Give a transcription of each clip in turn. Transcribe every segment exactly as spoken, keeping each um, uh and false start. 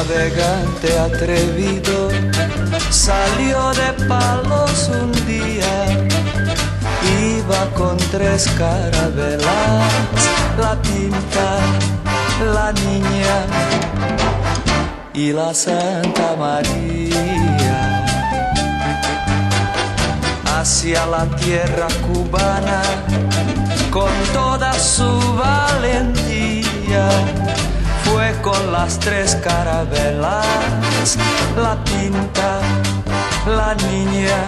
navegante atrevido salió de Palos un día. Iba con tres carabelas, la Pinta, la Niña y la Santa María. Hacia la tierra cubana con toda su valentía fue con las tres carabelas, la Pinta, la Niña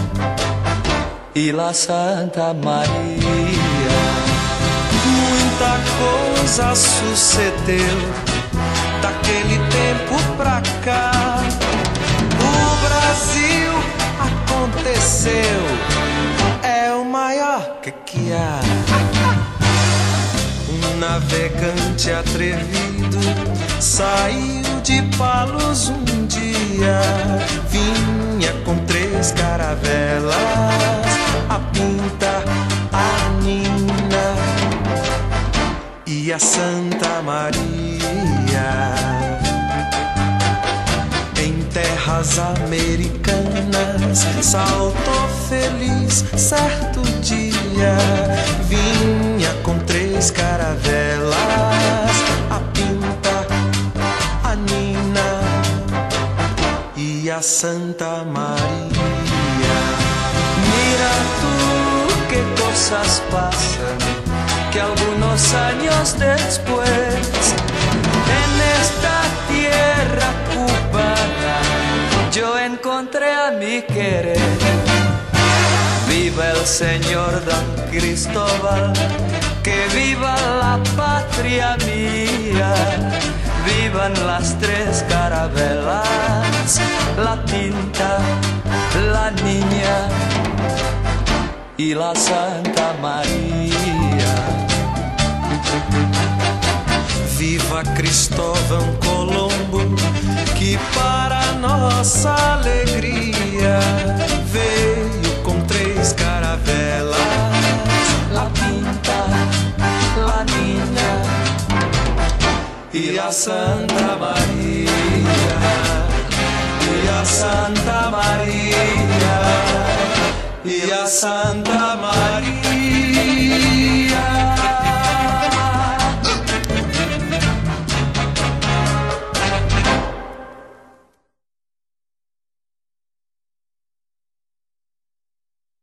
e la Santa Maria. Muita coisa sucedeu daquele tempo pra cá. O Brasil aconteceu, é o maior que que há. Um navegante atrevido saiu de Palos um dia. Vinha com três caravelas, a Pinta, a Nina e a Santa Maria. Em terras americanas saltou feliz certo dia. Vinha com três caravelas, a Pinta, a Nina e a Santa Maria. Mira tú qué cosas pasan, que algunos años después en esta tierra cubana yo encontré a mi querer. Viva el señor Don Cristóbal, que viva la patria mía. Vivan las tres carabelas, la Pinta, la Niña y la Santa Maria. Viva Cristóvão Colombo, que para nossa alegria veio com três caravelas, la Pinta, la Niña e a Santa Maria, e a Santa Maria, e a Santa Maria.